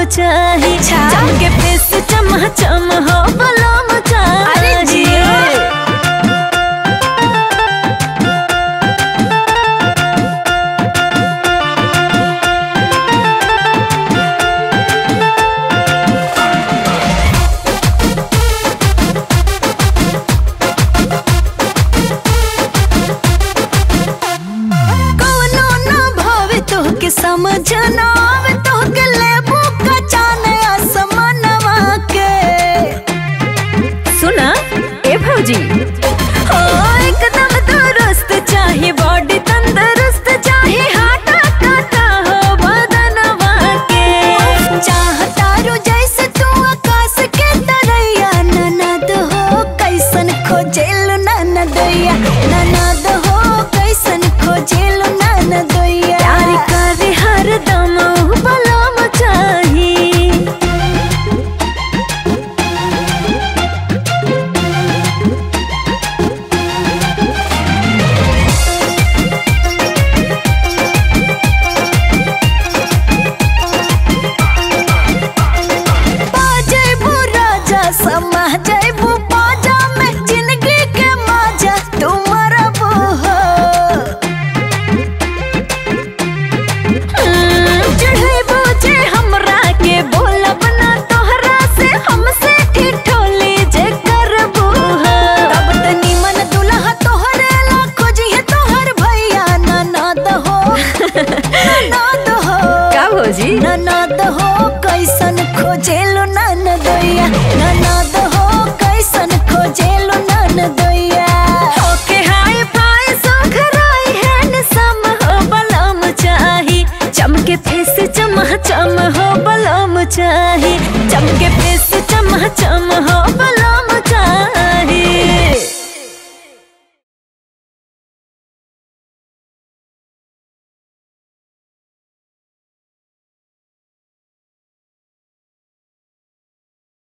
चाही, चमके फेस चमचम हो बलम चाही। समझ ना आवे तो के लेबू का जाने आसमानवा के। सुना ए भौजी हो एकदम दुरुस्त चाहे बॉडी तंदुरुस्त चाहे हाथ काटा हो बदनवा के। चाहता रो जैसे तू आकाश के तरैया ननद हो कैसन खोजेल ननदैया, ननद हो कैसन खोजेल ननदैया। दम बलम चाही। बाजेबू राजा समा जैबू बाजा में जिंदगी के मजा तुम्हारा वो हो। बोलब ना तोहरा से हमसे ठिठोली जे करबू हो। तब त निमन दुल्हा तोहरे ला खोजिए तोहर भैया ननद हो। ननद हो का भौजी, ननद हो कैसन खोजेलो ननदैया, ननद हो कैसन खोजेलो ननदैया। होके हाय फाय सुखराई है सम हो बलम चाही, चमके फेस चमचम हो बलम चाही, चमके